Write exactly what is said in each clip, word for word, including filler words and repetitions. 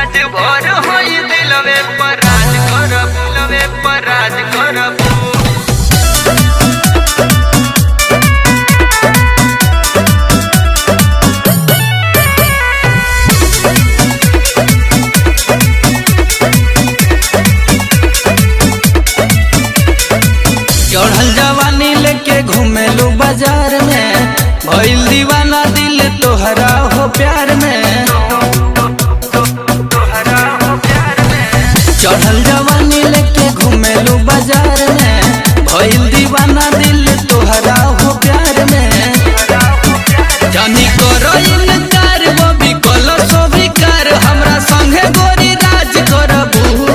राज भर होई दिलवे पर राज करब, दिलवे पर राज करब। चढ़ल जवानी लेके घूमेलू बाजार में, भइल दीवाना दिल तोहरा हो प्यार में। चढ़ल जवानी लेके घूमेलू बाजार में, भइल दीवाना दिल तोहरा हो प्यार में। जानी करो इनकार बबी कलो स्वीकार, हमरा संगे गोरी राज करबू।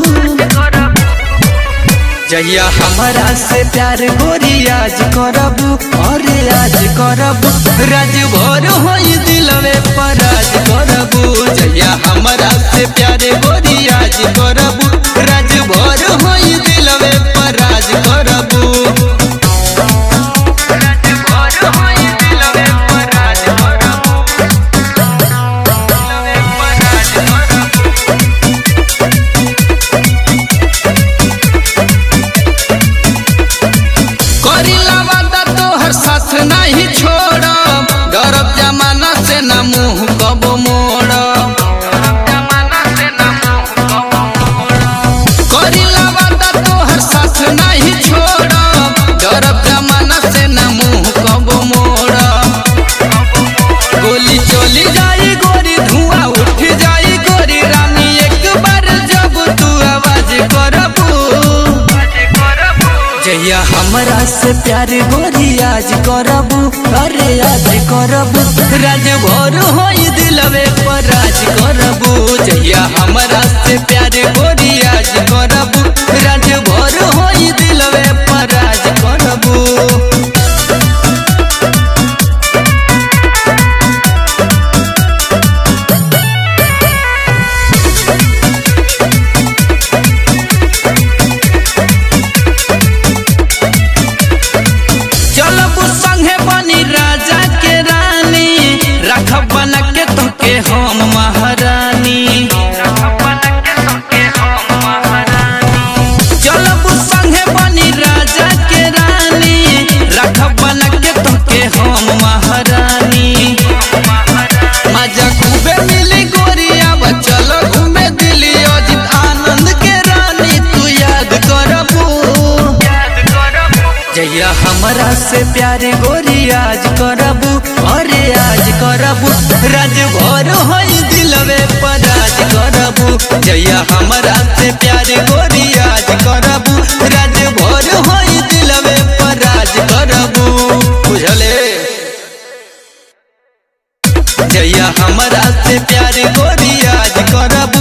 जहिया हमारा से प्यार गोरी आज करबू, अरे आज करबू। राज भर होई दिलवे पर राज करबू। जहिया हमारा से प्यार गोरी आज करबू, राज भर होई दिलवे पर राज करबू। साथ नहीं छोड़ब, डरब जमाना से न मुँह कबो मोड़ब। करीला वादा तोहर साथ नहीं छोड़ब, डरब जमाना से न मुँह कबो मोड़ब। गोली चली जाई गोरी, धुआं उठ जाई गोरी, रानी एक बार जब तू आवाज करबू। जहिया हमरा से प्यार गोरी आज करबू, अरे आज करबू। राज भर होई दिलवे पर राज करबू। जहिया हमरा से प्यार गोरी आज करबू, राज भर होई दिलवे पर राज करबू। रखब बना के तोके हम महारानी, चलब संगे बनी राजा के रानी। रखब बना के तोके हम महारानी, मजा खूबे मिली गोरी। अब चलो घूमे दिल्ली, अजित आनंद के रानी तू याद करबू। जहिया हमरा से प्यार गोरी आज करबू, अरे आज करबू। राज भर होई दिलवे पर राज करबू। जहिया हमरा से प्यार गोरी आज करबू, राज भर होई दिलवे पर राज करबू। बुझले? जहिया हमरा से प्यार गोरी आज करबू,